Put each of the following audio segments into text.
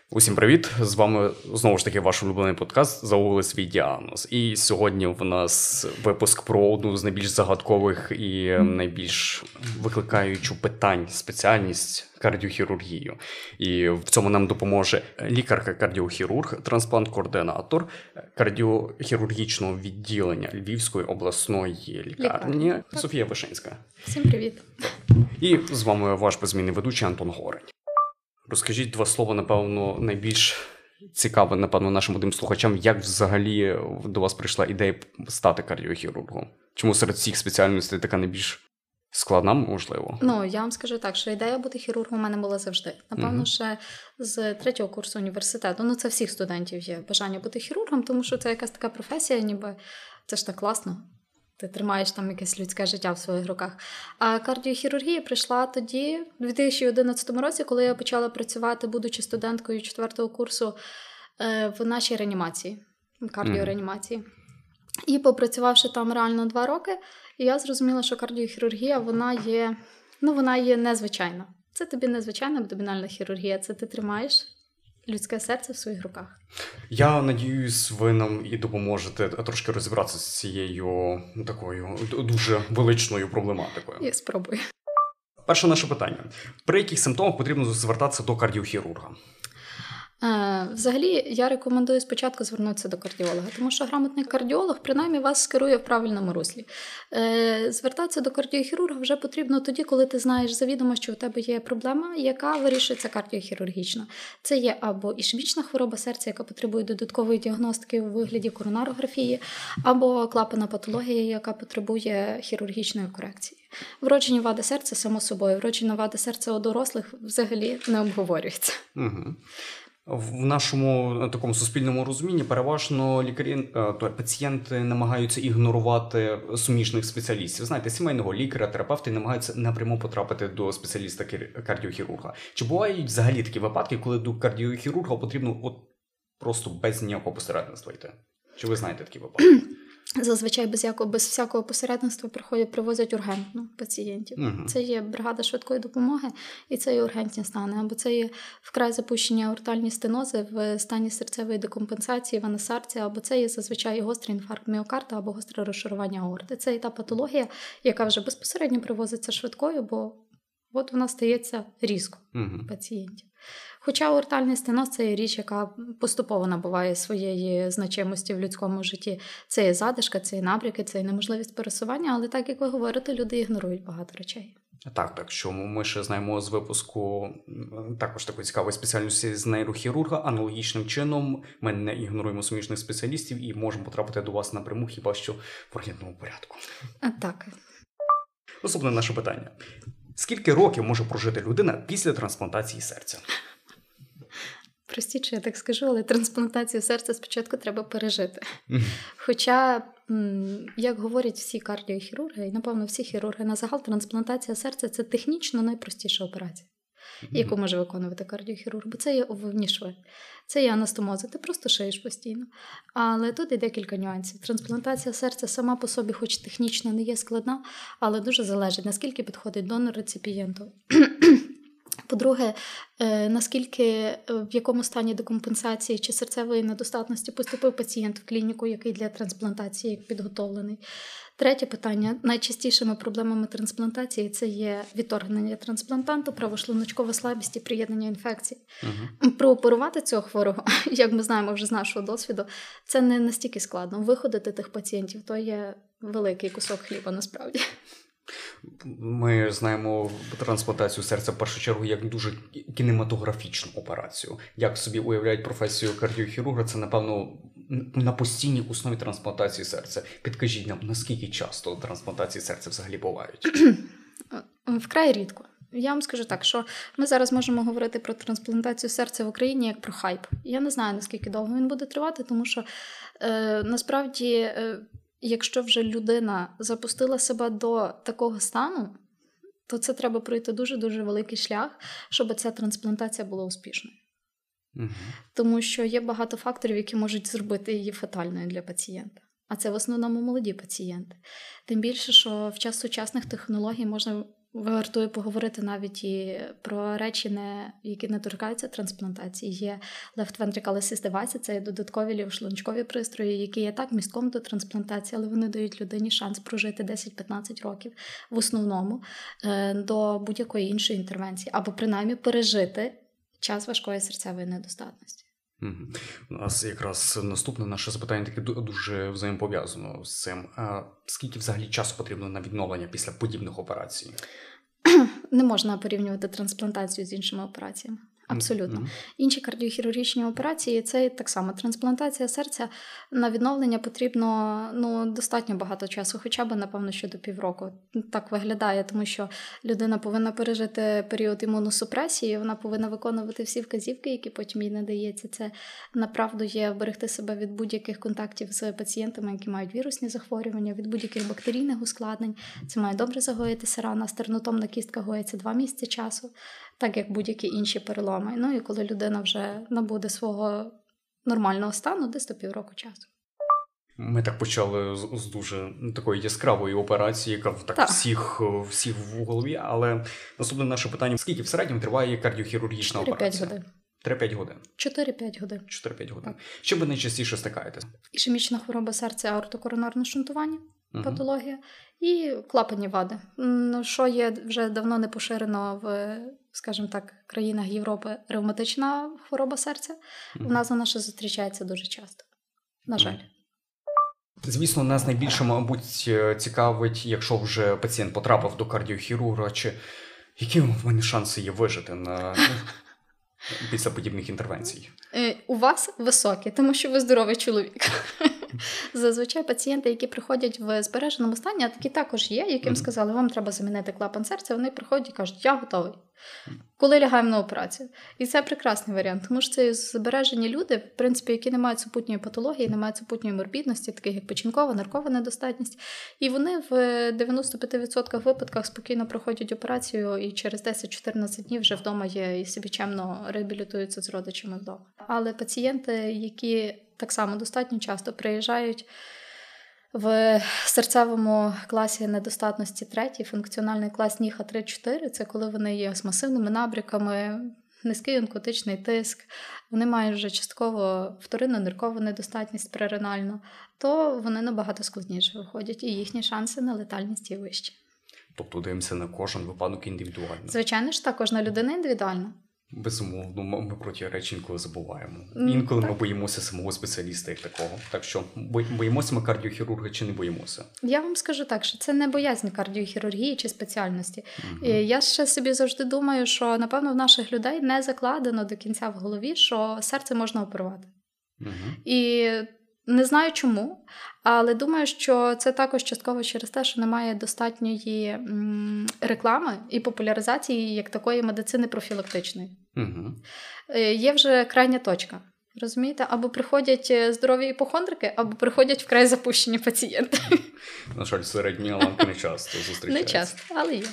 Усім привіт! З вами знову ж таки ваш улюблений подкаст «Загугли свій діагноз». І сьогодні в нас випуск про одну з найбільш загадкових і найбільш викликаючу питань спеціальність – кардіохірургію. І в цьому нам допоможе лікарка-кардіохірург, трансплант-координатор кардіохірургічного відділення Львівської обласної лікарні Софія Вишинська. Всім привіт! І з вами ваш беззмінний ведучий Антон Горень. Розкажіть два слова, напевно, найбільш цікаве, напевно, нашим молодим слухачам, як взагалі до вас прийшла ідея стати кардіохірургом? Чому серед всіх спеціальностей така найбільш складна, можливо? Я вам скажу так, що ідея бути хірургом у мене була завжди. Напевно, ще з 3-го курсу університету. Це всіх студентів є бажання бути хірургом, тому що це якась така професія, ніби це ж так класно. Ти тримаєш там якесь людське життя в своїх руках. А кардіохірургія прийшла тоді, у 2011 році, коли я почала працювати, будучи студенткою 4-го курсу в нашій реанімації, кардіореанімації. І попрацювавши там реально 2 роки, я зрозуміла, що кардіохірургія, вона є незвичайна. Це тобі незвичайна абдомінальна хірургія, це ти тримаєш людське серце в своїх руках. Я надіюсь, ви нам і допоможете трошки розібратися з цією такою дуже величною проблематикою. Я спробую. Перше наше питання. При яких симптомах потрібно звертатися до кардіохірурга? Взагалі, я рекомендую спочатку звернутися до кардіолога, тому що грамотний кардіолог, принаймні, вас скерує в правильному руслі. Звертатися до кардіохірурга вже потрібно тоді, коли ти знаєш завідомо, що у тебе є проблема, яка вирішується кардіохірургічно. Це є або ішемічна хвороба серця, яка потребує додаткової діагностики у вигляді коронарографії, або клапанна патологія, яка потребує хірургічної корекції. Вроджені вади серця, само собою, вроджені вади серця у дорослих взагалі не обговорюються. Угу. В нашому такому суспільному розумінні переважно пацієнти намагаються ігнорувати суміжних спеціалістів. Знаєте, сімейного лікаря, терапевти намагаються напряму потрапити до спеціаліста-кардіохірурга. Чи бувають взагалі такі випадки, коли до кардіохірурга потрібно просто без ніякого посередництва йти? Чи ви знаєте такі випадки? Зазвичай без всякого посередництва привозять ургентно пацієнтів. Угу. Це є бригада швидкої допомоги, і це є ургентні стани. Або це є вкрай запущені аортальні стенози в стані серцевої декомпенсації, венесарція, або це є зазвичай гострий інфаркт міокарда або гостре розшарування аорти. Це є та патологія, яка вже безпосередньо привозиться швидкою, бо от вона стається різко у пацієнтів. Хоча аортальний стеноз – це є річ, яка поступово набуває своєї значимості в людському житті. Це є задишка, це є набряки, це є неможливість пересування, але так, як ви говорите, люди ігнорують багато речей. Так, що ми ще знаємо з випуску також такої цікавої спеціальності з нейрохірурга. Аналогічним чином ми не ігноруємо суміжних спеціалістів і можемо потрапити до вас напряму, хіба що в ургентному порядку. Так. Наступне наше питання. Скільки років може прожити людина після трансплантації серця? Простіше, я так скажу, але трансплантацію серця спочатку треба пережити. Хоча, як говорять всі кардіохірурги, і, напевно, всі хірурги, на загал трансплантація серця – це технічно найпростіша операція, яку може виконувати кардіохірург, бо це є овивні шви, це є анастомоза, ти просто шиєш постійно. Але тут є декілька нюансів. Трансплантація серця сама по собі, хоч технічно не є складна, але дуже залежить, наскільки підходить донор реципієнту. По-друге, наскільки, в якому стані декомпенсації чи серцевої недостатності поступив пацієнт в клініку, який для трансплантації підготовлений. Третє питання. Найчастішими проблемами трансплантації це є відторгнення трансплантанту, правошлуночкова слабість і приєднання інфекцій. Прооперувати цього хворого, як ми знаємо вже з нашого досвіду, це не настільки складно. Виходити тих пацієнтів – то є великий кусок хліба насправді. Ми знаємо трансплантацію серця в першу чергу як дуже кінематографічну операцію. Як собі уявляють професію кардіохірурга, це, напевно, на постійній основі трансплантації серця. Підкажіть нам, наскільки часто трансплантації серця взагалі бувають? Вкрай рідко. Я вам скажу так, що ми зараз можемо говорити про трансплантацію серця в Україні як про хайп. Я не знаю, наскільки довго він буде тривати, тому що насправді... Якщо вже людина запустила себе до такого стану, то це треба пройти дуже-дуже великий шлях, щоб ця трансплантація була успішною. Тому що є багато факторів, які можуть зробити її фатальною для пацієнта. А це в основному молоді пацієнти. Тим більше, що в час сучасних технологій можна вартує поговорити навіть і про речі, які не торкаються трансплантації. Є left ventricle assist device, це є додаткові лівошлуночкові пристрої, які є так містком до трансплантації, але вони дають людині шанс прожити 10-15 років в основному до будь-якої іншої інтервенції, або принаймні пережити час важкої серцевої недостатності. У нас якраз наступне наше запитання таке дуже взаємопов'язано з цим. А скільки взагалі часу потрібно на відновлення після подібних операцій? Не можна порівнювати трансплантацію з іншими операціями. Абсолютно. Інші кардіохірургічні операції – це так само. Трансплантація серця на відновлення потрібно достатньо багато часу, хоча б, напевно, що до півроку. Так виглядає, тому що людина повинна пережити період імуносупресії, вона повинна виконувати всі вказівки, які потім їй надається. Це, направду, є вберегти себе від будь-яких контактів з пацієнтами, які мають вірусні захворювання, від будь-яких бактерійних ускладнень. Це має добре загоїтися рана. Стернотомна кістка гоїться 2 місяці часу, так як будь-які інші переломи. Ну і коли людина вже набуде свого нормального стану, десь до півроку часу. Ми так почали з дуже такої яскравої операції, яка так всіх в голові, але наступне наше питання: скільки в середньому триває кардіохірургічна операція? 3-5 годин. 3-5 годин. 4-5 годин. Чим ви найчастіше стикаєтесь? Ішемічна хвороба серця, аортокоронарне шунтування, патологія і клапанні вади, що є вже давно не поширено в, скажімо так, країнах Європи, ревматична хвороба серця. В нас вона ще зустрічається дуже часто. На жаль. Звісно, нас найбільше, мабуть, цікавить, якщо вже пацієнт потрапив до кардіохірурга, які в мене шанси є вижити після подібних інтервенцій? У вас високі, тому що ви здоровий чоловік. Зазвичай пацієнти, які приходять в збереженому стані, а такі також є, яким сказали, вам треба замінити клапан серця, вони приходять і кажуть, я готовий. Коли лягаємо на операцію. І це прекрасний варіант, тому що це збережені люди, в принципі, які не мають супутньої патології, не мають супутньої морбідності, таких як печінкова, ниркова недостатність. І вони в 95% випадках спокійно проходять операцію і через 10-14 днів вже вдома є і собі чемно реабілітуються з родичами вдома. Але пацієнти, які так само достатньо часто приїжджають в серцевому класі недостатності 3, функціональний клас НІХА 3-4, це коли вони є з масивними набряками, низький онкотичний тиск, вони мають вже частково вторинну ниркову недостатність преренальну, то вони набагато складніше виходять, і їхні шанси на летальність є вищі. Тобто дивимося на кожен випадок індивідуально? Звичайно ж, так, кожна людина індивідуальна. Безумовно, ми про ті речі інколи забуваємо. Інколи ми боїмося самого спеціаліста як такого. Так що, боїмося ми кардіохірурга чи не боїмося? Я вам скажу так, що це не боязнь кардіохірургії чи спеціальності. Я ще собі завжди думаю, що, напевно, в наших людей не закладено до кінця в голові, що серце можна оперувати. І не знаю чому, але думаю, що це також частково через те, що немає достатньої реклами і популяризації як такої медицини профілактичної. Є вже крайня точка. Розумієте? Або приходять здорові іпохондрики, або приходять вкрай запущені пацієнти. На жаль, середня ланка не часто зустрічається. Не часто, але є.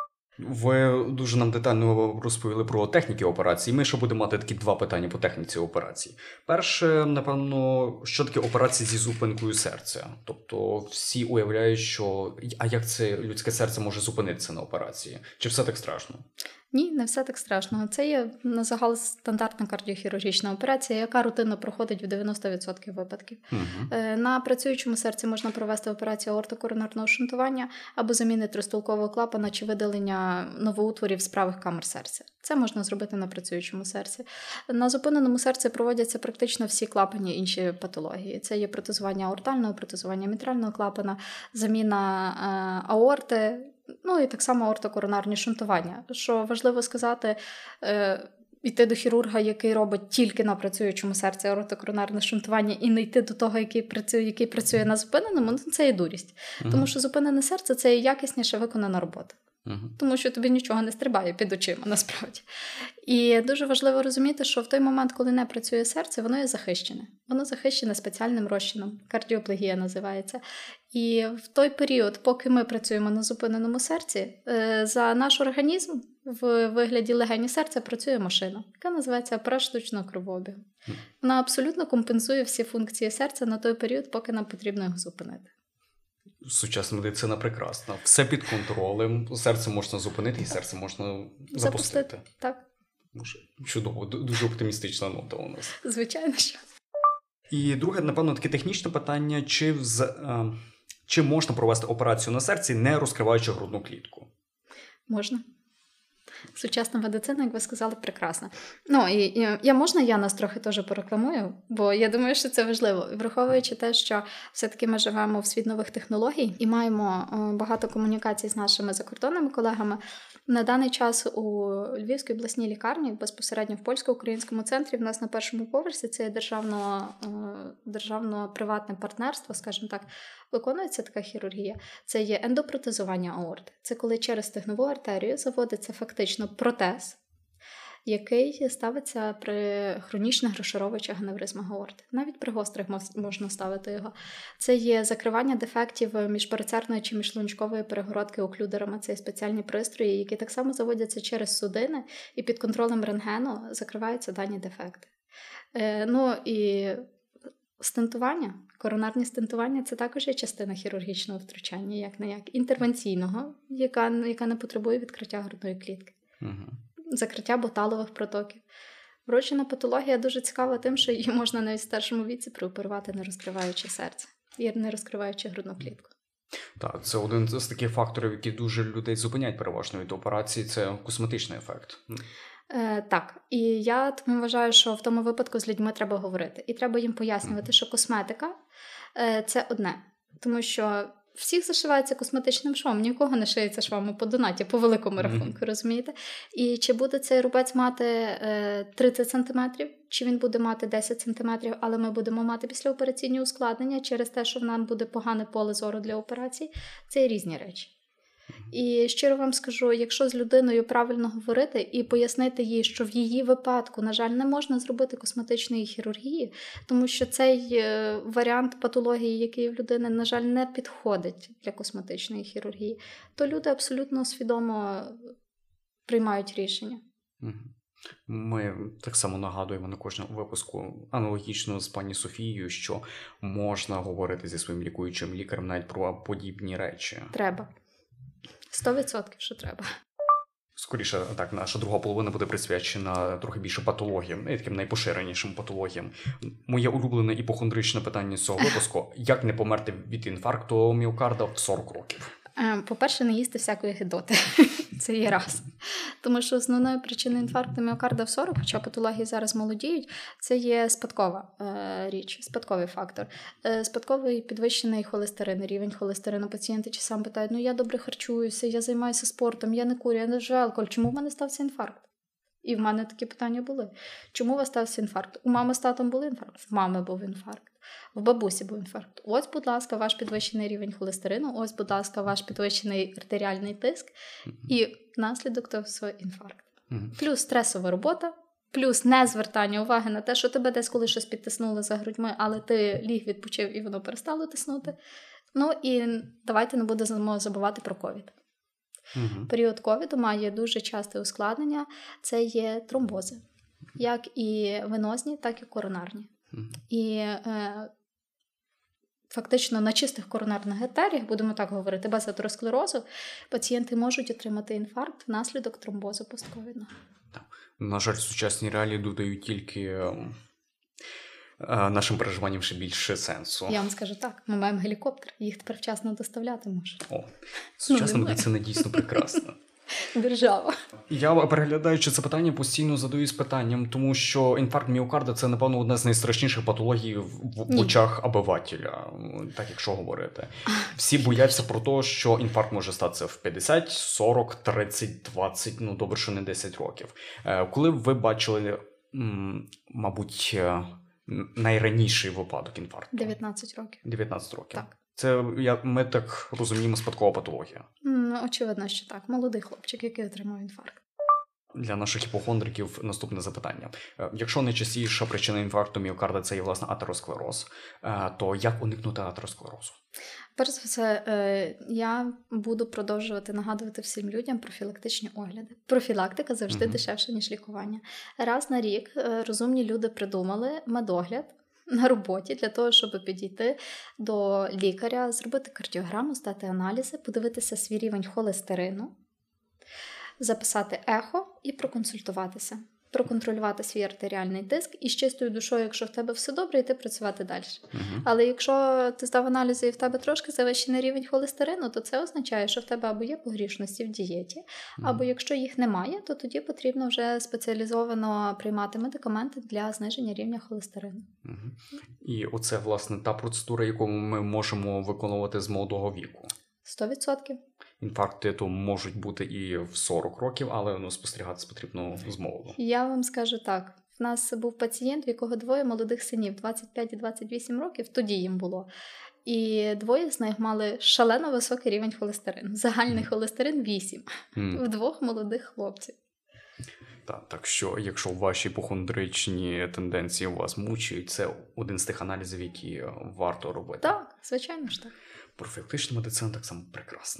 Ви дуже нам детально розповіли про техніки операції. Ми ще будемо мати такі 2 питання по техніці операції. Перше, напевно, що таке операція зі зупинкою серця? Тобто всі уявляють, що а як це людське серце може зупинитися на операції? Чи все так страшно? Ні, не все так страшно. Це є на загал стандартна кардіохірургічна операція, яка рутинно проходить в 90% випадків. На працюючому серці можна провести операцію аортокоронарного шунтування або заміни тристолкового клапана чи видалення новоутворів з правих камер серця. Це можна зробити на працюючому серці. На зупиненому серці проводяться практично всі клапані інші патології. Це є протезування аортального, протезування мітрального клапана, заміна аорти, ну і так само аортокоронарні шунтування. Що важливо сказати, йти до хірурга, який робить тільки на працюючому серці аортокоронарне шунтування, і не йти до того, який працює на зупиненому, це є дурість. Тому що зупинене серце – це є якісніше виконана робота. Тому що тобі нічого не стрибає під очима, насправді. І дуже важливо розуміти, що в той момент, коли не працює серце, воно є захищене. Воно захищене спеціальним розчином. Кардіоплегія називається. І в той період, поки ми працюємо на зупиненому серці, за наш організм в вигляді легені серця працює машина, яка називається апарат штучного кровообігу. Вона абсолютно компенсує всі функції серця на той період, поки нам потрібно його зупинити. Сучасна медицина прекрасна. Все під контролем. Серце можна зупинити і серце можна запустити. Так. Чудово, дуже оптимістична нота у нас. Звичайно, що. І друге, напевно, таке технічне питання. Чи можна провести операцію на серці, не розкриваючи грудну клітку? Можна. Сучасна медицина, як ви сказали, прекрасна. Я нас трохи теж порекламую, бо я думаю, що це важливо. Враховуючи те, що все-таки ми живемо в світ нових технологій і маємо багато комунікацій з нашими закордонними колегами, на даний час у Львівській обласній лікарні, безпосередньо в польсько-українському центрі, в нас на першому поверсі, це є державно-приватне партнерство, скажімо так, виконується така хірургія. Це є ендопротезування аорти. Це коли через стегнову артерію заводиться фактично протез, який ставиться при хронічних розшаровуючих аневризмах аорти. Навіть при гострих можна ставити його. Це є закривання дефектів міжперицерної чи міжшлунчкової перегородки оклюдерами. Це є спеціальні пристрої, які так само заводяться через судини, і під контролем рентгену закриваються дані дефекти. І стентування, коронарні стентування – це також є частина хірургічного втручання, як інтервенційного, яка не потребує відкриття грудної клітки. Закриття боталових протоків. Вроджена патологія дуже цікава тим, що її можна навіть в старшому віці прооперувати, не розкриваючи серце і не розкриваючи грудну клітку. Так, це один з таких факторів, які дуже людей зупиняють переважно від операції, це косметичний ефект. Так, і я тому вважаю, що в тому випадку з людьми треба говорити. І треба їм пояснювати, що косметика – це одне. Тому що всіх зашивається косметичним швом, нікого не шиється швами по донаті, по великому рахунку, розумієте? І чи буде цей рубець мати 30 см, чи він буде мати 10 см, але ми будемо мати післяопераційні ускладнення через те, що в нам буде погане поле зору для операцій, це є різні речі. І щиро вам скажу, якщо з людиною правильно говорити і пояснити їй, що в її випадку, на жаль, не можна зробити косметичної хірургії, тому що цей варіант патології, який в людини, на жаль, не підходить для косметичної хірургії, то люди абсолютно свідомо приймають рішення. Ми так само нагадуємо на кожному випуску, аналогічно з пані Софією, що можна говорити зі своїм лікуючим лікарем навіть про подібні речі. Треба. 100% що треба. Скоріше, так, наша друга половина буде присвячена трохи більше патологіям, і таким найпоширенішим патологіям. Моє улюблене іпохондричне питання з цього випуску – як не померти від інфаркту міокарда в 40 років? По-перше, не їсти всякої гидоти. Це є раз. Тому що основною причиною інфаркту міокарда в 40, хоча патології зараз молодіють, це є спадкова річ, спадковий фактор. Спадковий підвищений холестерин, рівень холестерину. Пацієнти часом питають, я добре харчуюся, я займаюся спортом, я не курю, я не вживаю алкоголь. Чому в мене стався інфаркт? І в мене такі питання були. Чому у вас стався інфаркт? У мами з татом був інфаркт? В мами був інфаркт. В бабусі був інфаркт. Ось, будь ласка, ваш підвищений рівень холестерину, ось, будь ласка, ваш підвищений артеріальний тиск, і наслідок того всього інфаркт. Плюс стресова робота, плюс незвертання уваги на те, що тебе десь коли щось підтиснуло за грудьми, але ти ліг, відпочив і воно перестало тиснути. І давайте не будемо забувати про ковід. Період ковіду має дуже часте ускладнення, це є тромбози, як і венозні, так і коронарні. І фактично на чистих коронарних артеріях, будемо так говорити, без атеросклерозу, пацієнти можуть отримати інфаркт внаслідок тромбозу постковідного. На жаль, сучасні реалії додають тільки нашим переживанням ще більше сенсу. Я вам скажу так, ми маємо гелікоптер, їх тепер вчасно доставляти може. Сучасна медицина дійсно прекрасна. Держава. Я, переглядаючи це питання, постійно задаюсь питанням, тому що інфаркт міокарда – це, напевно, одна з найстрашніших патологій в очах обивателя, так якщо говорити. Всі бояться про те, що інфаркт може статися в 50, 40, 30, 20, добре, що не 10 років. Коли ви бачили, мабуть, найраніший випадок інфаркту? 19 років. 19 років. Так. Це, ми так розуміємо, спадкова патологія. Очевидно, що так. Молодий хлопчик, який отримав інфаркт. Для наших іпохондриків наступне запитання. Якщо найчастіша причина інфаркту міокарда – це є, власне, атеросклероз, то як уникнути атеросклерозу? Перш за все, я буду продовжувати нагадувати всім людям профілактичні огляди. Профілактика завжди дешевша, ніж лікування. Раз на рік розумні люди придумали медогляд, на роботі для того, щоб підійти до лікаря, зробити кардіограму, здати аналізи, подивитися свій рівень холестерину, записати ехо і проконсультуватися. Проконтролювати свій артеріальний тиск і з чистою душою, якщо в тебе все добре, йти працювати далі. Але якщо ти здав аналізи і в тебе трошки завищений рівень холестерину, то це означає, що в тебе або є погрішності в дієті, або якщо їх немає, то тоді потрібно вже спеціалізовано приймати медикаменти для зниження рівня холестерину. І оце, власне, та процедура, яку ми можемо виконувати з молодого віку. 100%. Інфаркти то можуть бути і в 40 років, але спостерігатися потрібно з молоду. Я вам скажу так. В нас був пацієнт, в якого 2 молодих синів, 25 і 28 років, тоді їм було. І 2 з них мали шалено високий рівень холестерину. Загальний холестерин 8. В 2 молодих хлопців. Так що, якщо ваші іпохондричні тенденції вас мучають, це один з тих аналізів, які варто робити. Так, звичайно ж так. Профілактична медицина так само прекрасна.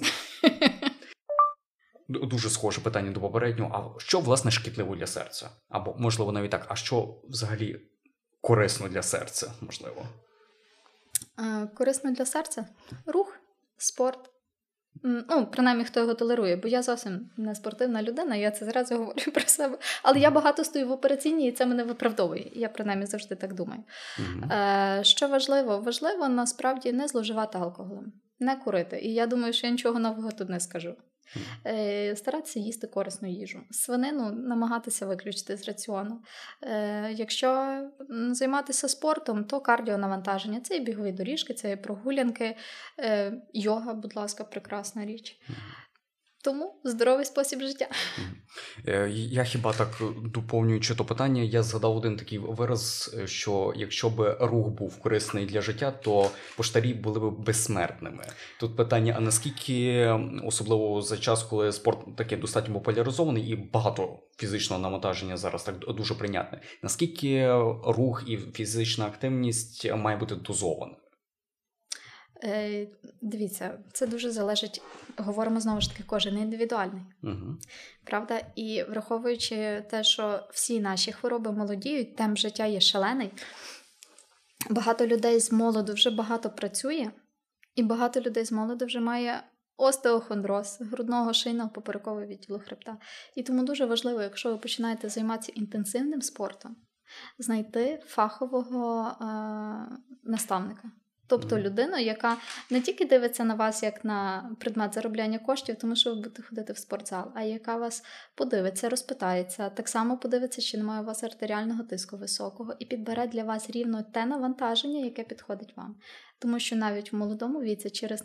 Дуже схоже питання до попереднього. А що, власне, шкідливо для серця? Або, можливо, навіть так, а що взагалі корисно для серця, можливо? Корисно для серця? Рух, спорт. Принаймні, хто його толерує, бо я зовсім не спортивна людина, я це зразу говорю про себе. Але я багато стою в операційній, і це мене виправдовує. Я, принаймні, завжди так думаю. Що важливо? Важливо, насправді, не зловживати алкоголем, не курити. І я думаю, що я нічого нового тут не скажу. Старатися їсти корисну їжу. Свинину намагатися виключити з раціону. Якщо займатися спортом, то кардіонавантаження. Це і бігові доріжки, це і прогулянки. Йога, будь ласка, прекрасна річ. Тому здоровий спосіб життя. Я хіба так, доповнюючи то питання, я згадав один такий вираз, що якщо б рух був корисний для життя, то поштарі були б безсмертними. Тут питання, а наскільки, особливо за час, коли спорт такий достатньо популяризований і багато фізичного навантаження зараз так дуже прийнятне, наскільки рух і фізична активність має бути дозованою? Дивіться, це дуже залежить, говоримо знову ж таки, кожен індивідуальний. Правда? І враховуючи те, що всі наші хвороби молодіють, темп життя є шалений, багато людей з молоду вже багато працює, і багато людей з молоду вже має остеохондроз, грудного, шийного, поперекового відділу хребта. І тому дуже важливо, якщо ви починаєте займатися інтенсивним спортом, знайти фахового наставника. Тобто людину, яка не тільки дивиться на вас як на предмет заробляння коштів, тому що ви будете ходити в спортзал, а яка вас подивиться, розпитається, так само подивиться, чи немає у вас артеріального тиску високого, і підбере для вас рівно те навантаження, яке підходить вам. Тому що навіть в молодому віці через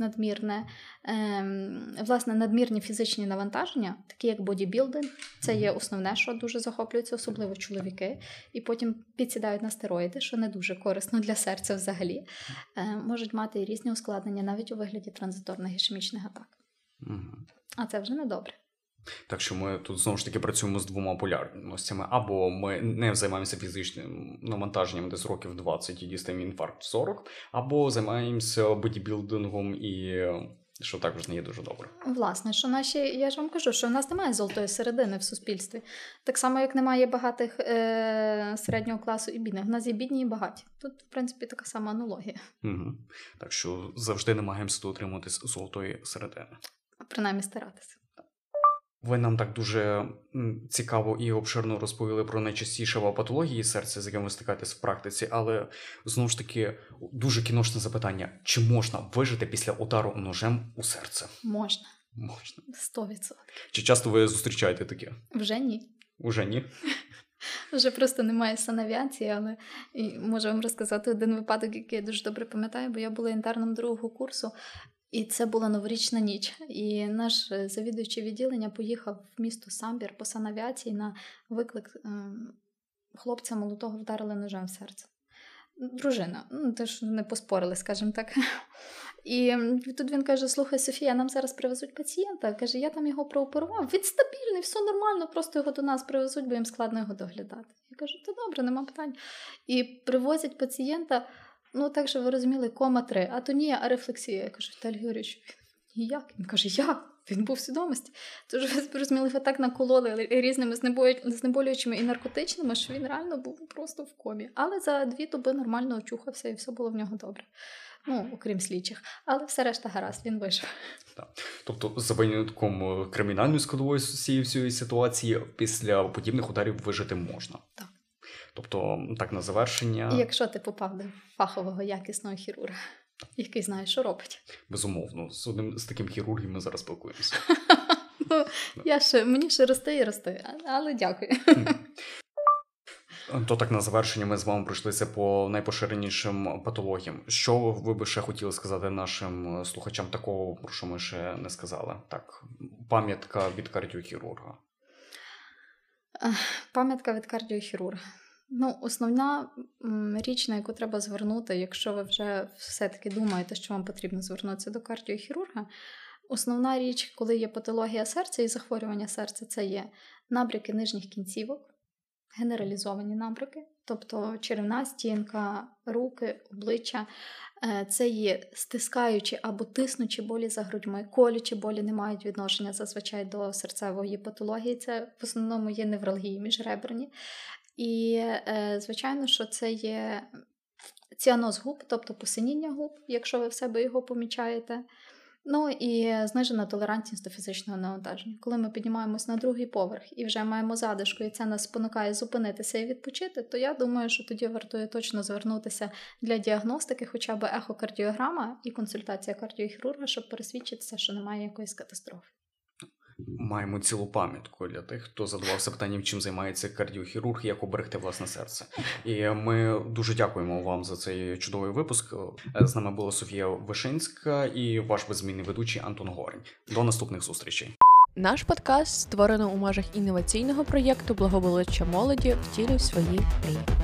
надмірні фізичні навантаження, такі як бодібілдинг, це є основне, що дуже захоплюються, особливо чоловіки, і потім підсідають на стероїди, що не дуже корисно для серця взагалі, можуть мати і різні ускладнення навіть у вигляді транзиторних ішемічних атак. А це вже не добре. Так що ми тут знову ж таки працюємо з двома полярностями. Або ми не займаємося фізичним навантаженням десь років 20 і дістаємо інфаркт в 40, або займаємося бодібілдингом і що також не є дуже добре. Власне, що я ж вам кажу, що в нас немає золотої середини в суспільстві. Так само, як немає багатих середнього класу і бідних. В нас є бідні і багаті. Тут, в принципі, така сама аналогія. Так що завжди намагаємося дотримуватись золотої середини. Принаймні старатися. Ви нам так дуже цікаво і обширно розповіли про найчастіші патології серця, з якими ви стикаєтесь в практиці, але, знову ж таки, дуже кіношне запитання. Чи можна вижити після удару ножем у серце? Можна. Можна. 100%. Чи часто ви зустрічаєте таке? Вже ні. Уже ні? Вже просто немає санавіації, але можу вам розказати один випадок, який я дуже добре пам'ятаю, бо я була інтерном 2-го курсу, і це була новорічна ніч. І наш завідуючий відділення поїхав в місто Самбір по санавіації на виклик хлопця молодого вдарили ножем в серце. Дружина. Теж не поспорили, скажімо так. І тут він каже: слухай, Софія, нам зараз привезуть пацієнта. Каже, я там його прооперував, він стабільний, все нормально, просто його до нас привезуть, бо їм складно його доглядати. Я кажу, то добре, нема питань. І привозять пацієнта, так, що ви розуміли, кома 3, атонія, арефлексія. Я кажу, Віталій Георгійович, ніяк. Він каже, як? він був в свідомості. Тож ви зрозуміли, його так накололи різними знеболюючими і наркотичними, що він реально був просто в комі. Але за 2 доби нормально очухався і все було в нього добре. Окрім слідчих. Але все решта гаразд, він вийшов. Так. Тобто, за винятком кримінальної складової всієї ситуації, після подібних ударів вижити можна. Так. Тобто, так на завершення... І якщо ти попав до фахового, якісного хірурга, який знає, що робить. Безумовно. З таким хірургом ми зараз спілкуємося. Мені ще рости і рости, але дякую. То так на завершення ми з вами пройшлися по найпоширенішим патологіям. Що ви би ще хотіли сказати нашим слухачам такого, про що ми ще не сказали? Так, пам'ятка від кардіохірурга. Пам'ятка від кардіохірурга. Основна річ, на яку треба звернути, якщо ви вже все-таки думаєте, що вам потрібно звернутися до кардіохірурга, основна річ, коли є патологія серця і захворювання серця, це є набряки нижніх кінцівок, генералізовані набряки, тобто черевна стінка, руки, обличчя. Це є стискаючі або тиснучі болі за грудьми. Колючі болі не мають відношення зазвичай до серцевої патології. Це в основному є невралгії міжреберні. І, звичайно, що це є ціаноз губ, тобто посиніння губ, якщо ви в себе його помічаєте. І знижена толерантність до фізичного навантаження. Коли ми піднімаємось на 2-й поверх і вже маємо задишку, і це нас спонукає зупинитися і відпочити, то я думаю, що тоді вартує точно звернутися для діагностики, хоча б ехокардіограма і консультація кардіохірурга, щоб пересвідчитися, що немає якоїсь катастрофи. Маємо цілу пам'ятку для тих, хто задавався питанням, чим займається кардіохірург і як оберегти власне серце. І ми дуже дякуємо вам за цей чудовий випуск. З нами була Софія Вишинська і ваш беззмінний ведучий Антон Горень. До наступних зустрічей. Наш подкаст створено у межах інноваційного проєкту «Благополуччя молоді. Втілюй свої мрії».